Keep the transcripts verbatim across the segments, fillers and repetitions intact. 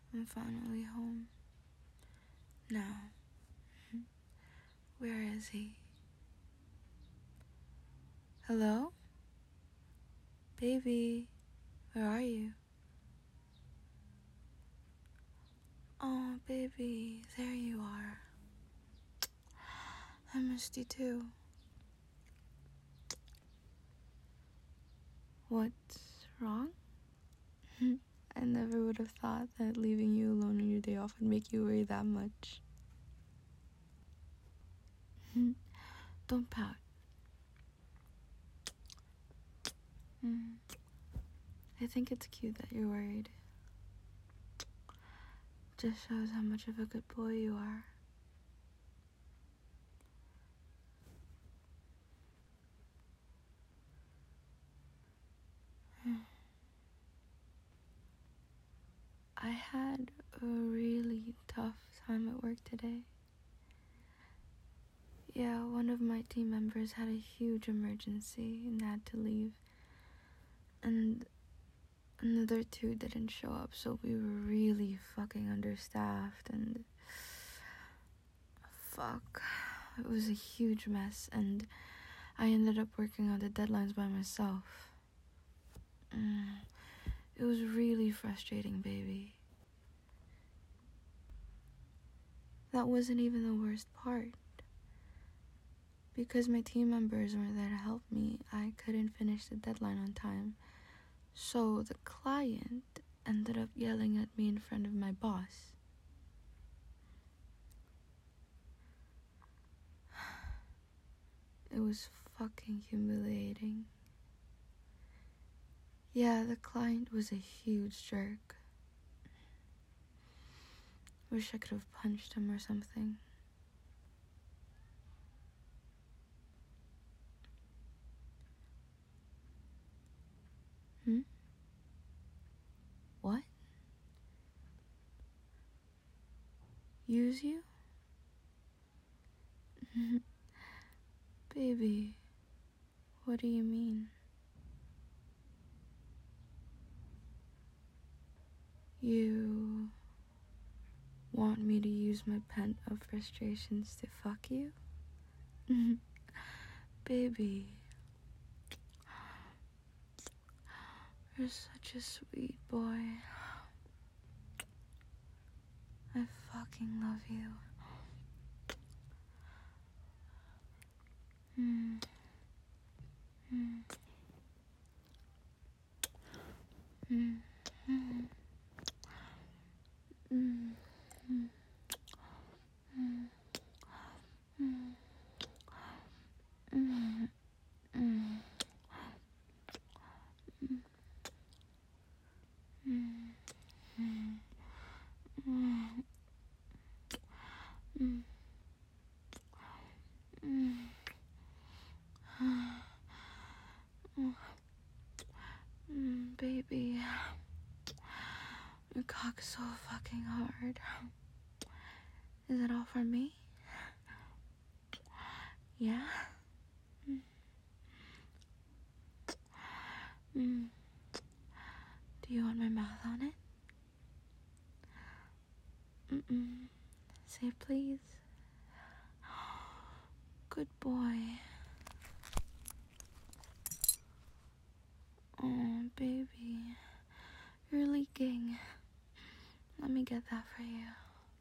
I'm finally home. Now, where is he? Hello? Baby, where are you? Oh, baby, there you are. I missed you too. What's wrong? I never would have thought that leaving you alone on your day off would make you worry that much. Don't pout. Mm. I think it's cute that you're worried. Just shows how much of a good boy you are. I had a really tough time at work today. Yeah, one of my team members had a huge emergency and had to leave. And another two didn't show up, so we were really fucking understaffed and... Fuck. It was a huge mess, and I ended up working on the deadlines by myself. Mm, it was really frustrating, baby. That wasn't even the worst part. Because my team members weren't there to help me, I couldn't finish the deadline on time. So the client ended up yelling at me in front of my boss. It was fucking humiliating. Yeah, the client was a huge jerk. Wish I could have punched him or something. Hmm? What? Use you? Baby, what do you mean? You want me to use my pent-up frustrations to fuck you? Baby, you're such a sweet boy. I fucking love you. Mm. Mm. Mm. Mm. Mm. Mm. Mm. Mm. Mm. Mm. Mm. Mm. Mm. Mm. Mm. Mm, baby, your cock's so fucking hard. Is it all for me? Yeah? Mm. Mm. Do you want my mouth on it? Mm-mm. Say please. Good boy. Oh, baby. You're leaking. Let me get that for you.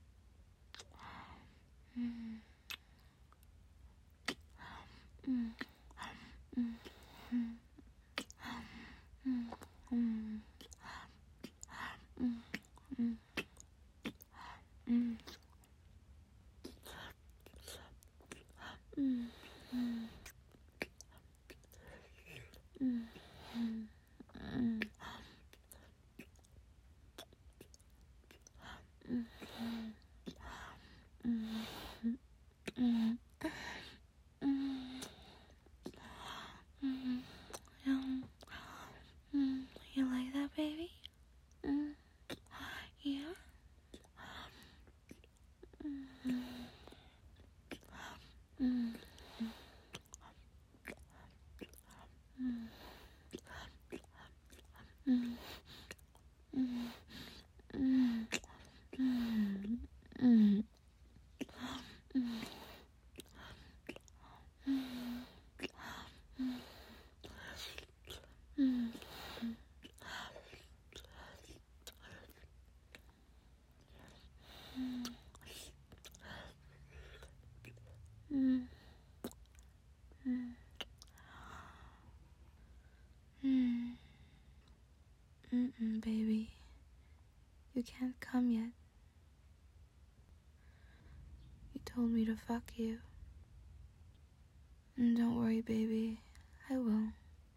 Mm. Mm. Mm. Mm. Mm. Mm. Mm. Mm. Mm. Mm. Mm. Mm. Mm. Mm. Mm. Mm. Mm. Mm. Mm. Yum. Mm. You like that, baby? Mm. Yeah? Mm. Mm. Mm. Mm. Mm. Mm. Mm-mm, baby. You can't come yet. You told me to fuck you. And don't worry, baby. I will.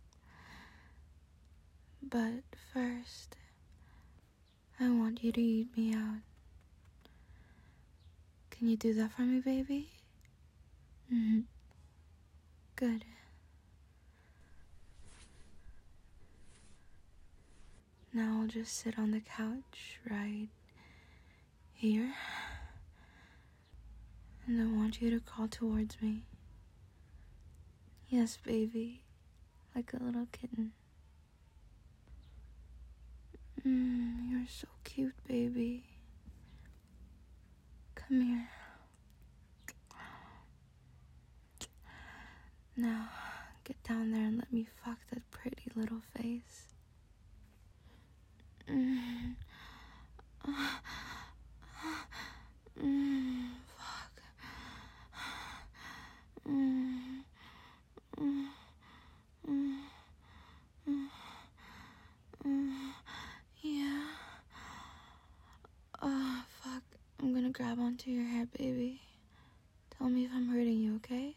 But first, I want you to eat me out. Can you do that for me, baby? Mm-hmm. Good. Now I'll just sit on the couch right here. And I want you to crawl towards me. Yes, baby. Like a little kitten. Mmm, you're so cute, baby. Come here. Now, get down there and let me fuck that pretty little face. Mmm. Mmm, fuck. Mmm. Mmm. Mmm. Mmm. Yeah. Oh, fuck. I'm gonna grab onto your hair, baby. Tell me if I'm hurting you, okay?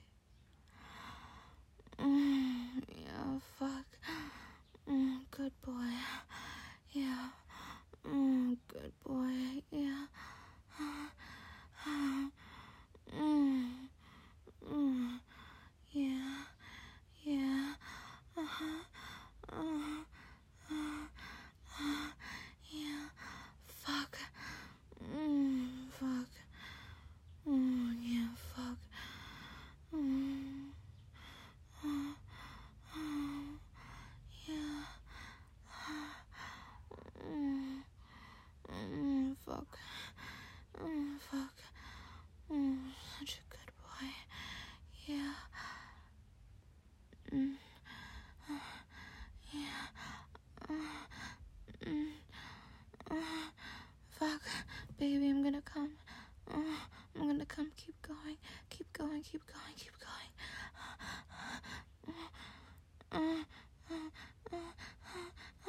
Mm, yeah, fuck. Mm, good boy. Yeah. Mm, good boy. Yeah. Mm, mm, yeah. Yeah. Uh-huh. Uh, uh, uh, yeah. Fuck. Mm, fuck. Mm, yeah, fuck. Mm. Uh, uh, yeah. Mm, mm, fuck. Mm, fuck. Mm, such a good boy. Yeah. Mm, uh, yeah. Uh, mm, uh, fuck. Baby, I'm gonna come. Uh, I'm gonna come. Keep going. Keep going. Keep going. Keep going. Uh, uh, uh, uh,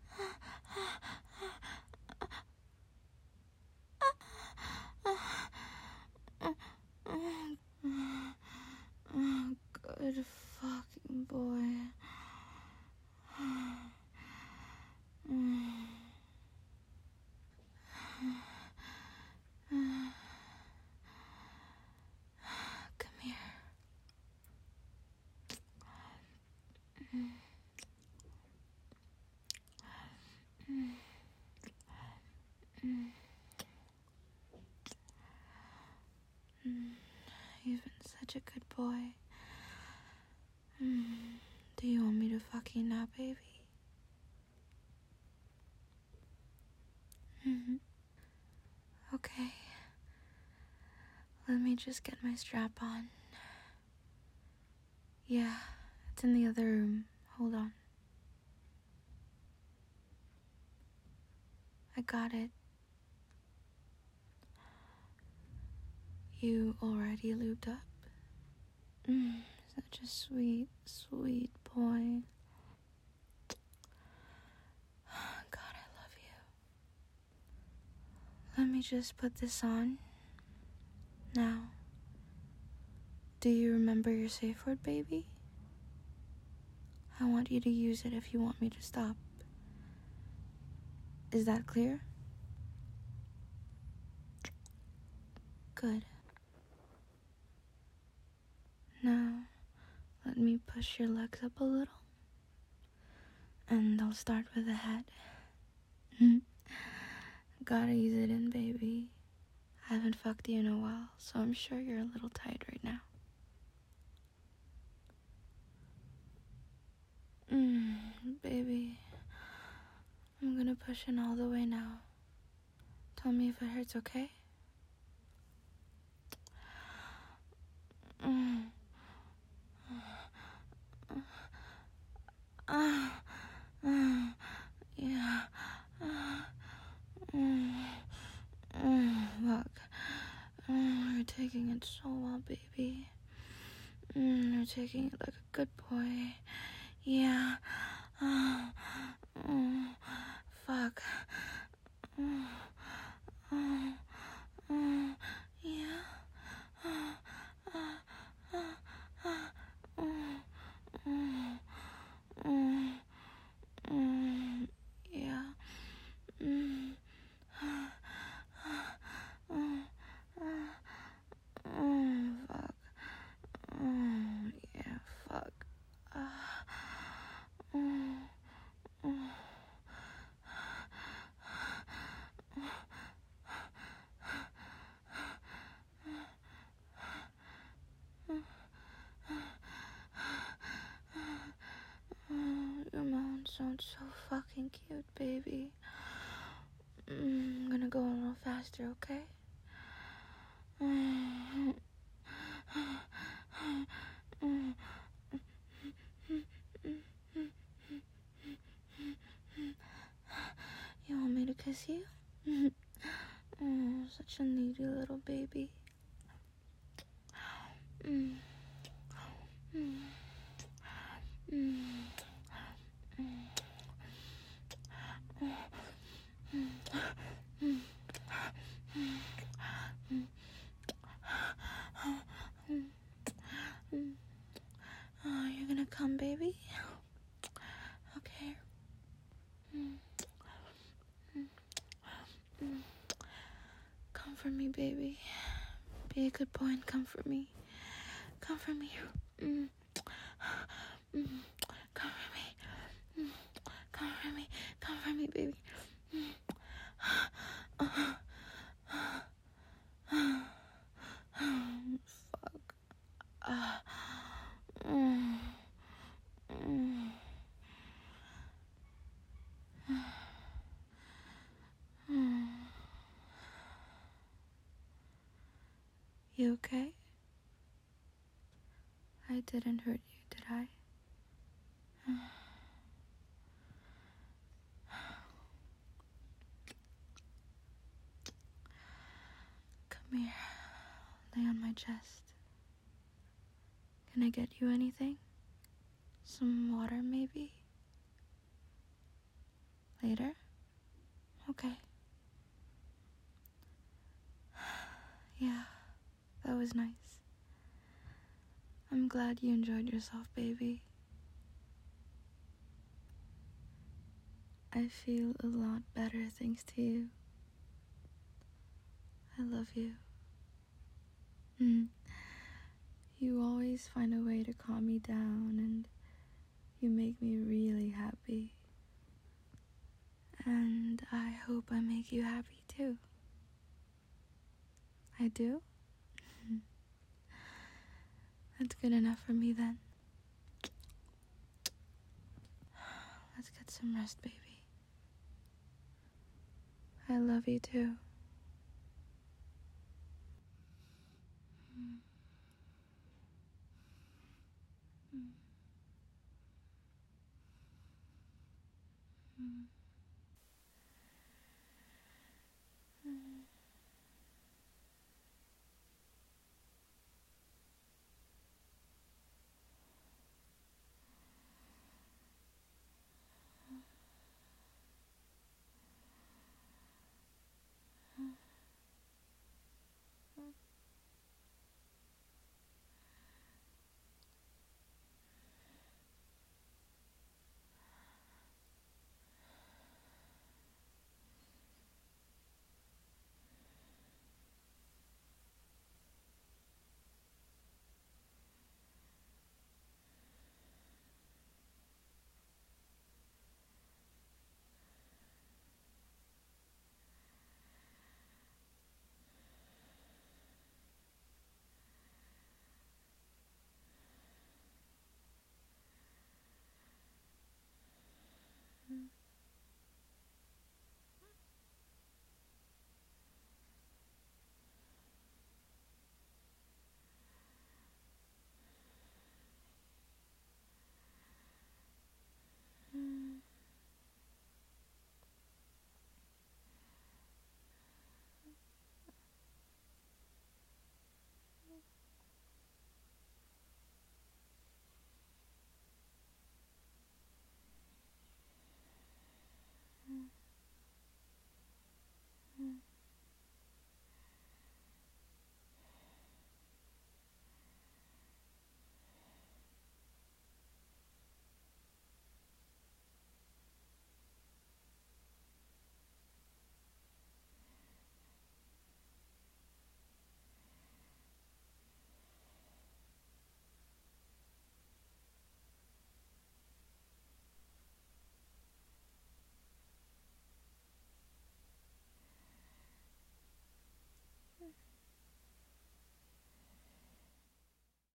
Oh, good fucking boy. Come here. You've been such a good boy. Do you want me to fuck you now, baby? Mm-hmm. Okay. Let me just get my strap on. Yeah, it's in the other room. Hold on. I got it. You already lubed up? Mm, such a sweet, sweet boy. God, I love you. Let me just put this on. Now, do you remember your safe word, baby? I want you to use it if you want me to stop. Is that clear? Good. Now, let me push your legs up a little. And I'll start with the head. Gotta ease it in, baby. I haven't fucked you in a while, so I'm sure you're a little tired right now. Mm, baby. I'm gonna push in all the way now. Tell me if it hurts, okay? Mm. Uh, uh, yeah. Uh, mm, mm, look. Mm, you're taking it so well, baby. Mm, you're taking it like a good boy. Yeah. Uh, mm, sounds so fucking cute, baby. Mm, I'm gonna go a little faster, okay? You want me to kiss you? Oh, such a needy little baby. Mm. Mm. Mm. Oh, you're gonna come, baby? Okay. Come for me, baby. Be a good boy and come for me. Come for me. Mm. Mm. Come for me. Mm. Come for me. Come for me, baby. Mm. Fuck. Uh. Mm. Mm. Mm. You okay? I didn't hurt you, did I? Come here. Lay on my chest. Can I get you anything? Some water, maybe? Later? Okay. Yeah, that was nice. I'm glad you enjoyed yourself, baby. I feel a lot better thanks to you. I love you. Mm. You always find a way to calm me down, and you make me really happy. And I hope I make you happy too. I do? That's good enough for me then. Let's get some rest, baby. I love you too.